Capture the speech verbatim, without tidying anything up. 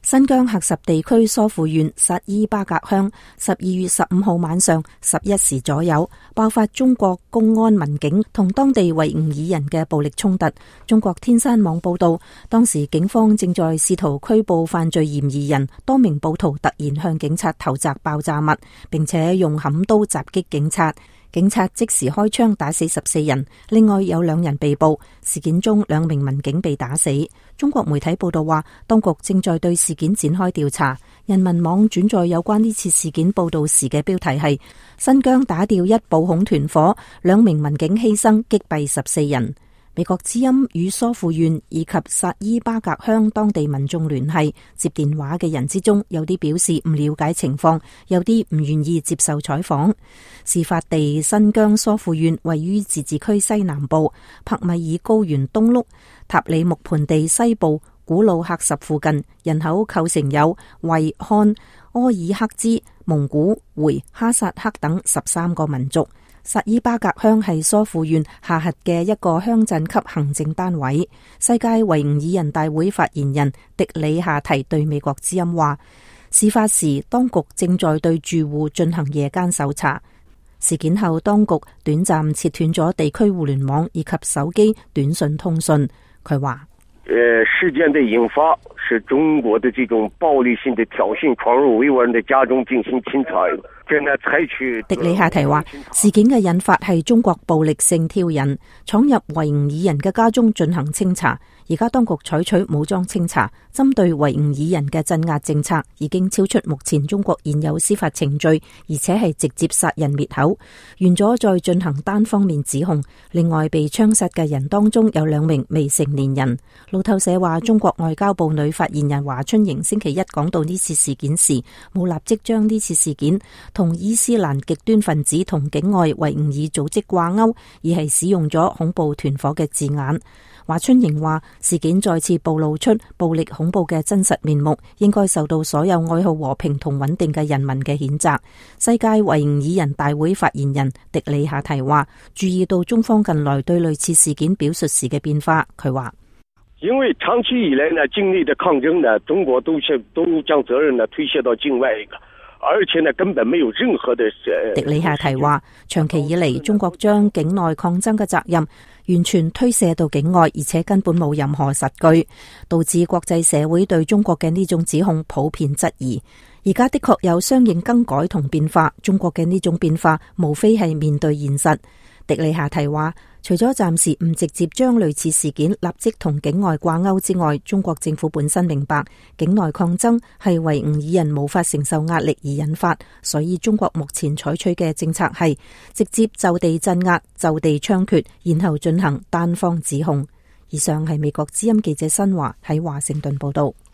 新疆喀什地區疏附縣薩伊巴格鄉十二月十五號晚上十一時左右爆發中國公安民警同當地維吾爾人嘅暴力衝突。中國天山網報道，當時警方正在試圖拘捕犯罪嫌疑人，多名暴徒突然向警察投擲爆炸物，並且用砍刀襲擊警察。警察即時開槍打死十四人，另外有兩人被捕。事件中兩名民警被打死。中國媒體報道話，當局正在對事件展開調查。人民網轉載有關呢次事件報道時嘅標題係：新疆打掉一暴恐團伙，兩名民警犧牲，擊斃十四人。美國之音與疏附縣以及薩伊巴格鄉當地民眾聯繫，接電話嘅人之中，有啲表示唔了解情況，有啲唔願意接受採訪。事發地新疆疏附縣位於自治區西南部，帕米爾高原東麓，塔里木盆地西部，古魯喀什附近，人口構成有維、漢、柯爾克孜、蒙古、回、哈薩克等十三個民族。薩伊巴格鄉係疏附縣下轄嘅一個鄉鎮級行政單位。世界維吾爾人大會發言人迪里夏提對美國之音話，事發時當局正在對住戶進行夜間搜查。事件後，當局短暫切斷咗地區互聯網以及手機短信通訊。佢話： 呃，事件的引發是中國的這種暴力性的挑釁，闖入維吾爾人的家中進行侵害。 迪里夏提話，事件嘅引發係中國暴力性挑釁，闖入維吾爾人嘅家中進行清查。而家當局採取武裝清查，針對維吾爾人嘅鎮壓政策已經超出目前中國現有司法程序，而且係直接殺人滅口，完咗再進行單方面指控。另外被槍殺嘅人當中有兩名未成年人。路透社話，中國外交部女發言人華春瑩星期一講到呢次事件時，冇立即將呢次事件同伊斯蘭極端分子同境外維吾爾組織掛鈎，而係使用咗恐怖團伙嘅字眼。華春瑩話，事件再次暴露出暴力恐怖嘅真實面目，應該受到所有愛好和平同穩定嘅人民嘅譴責。世界維吾爾人大會發言人迪里夏提話，注意到中方近來對類似事件表述時嘅變化。佢話： 因為長期以來呢，境內的抗爭呢，中國都都將責任呢推卸到境外一個。而且呢，根本沒有任何的。 迪里夏提話，長期以嚟，中國將境內抗爭嘅責任完全推卸到境外，而且根本冇任何實據，導致國際社會對中國嘅呢種指控普遍質疑。而家的確有相應更改同變化，中國嘅呢種變化無非係面對現實。迪里夏提話，除咗暫時唔直接將類似事件立即同境外掛鈎之外，中國政府本身明白境內抗爭係維吾爾人無法承受壓力而引發，所以中國目前採取嘅政策係直接就地鎮壓、就地槍決，然後進行單方指控。以上係美國之音記者新華喺華盛頓報道。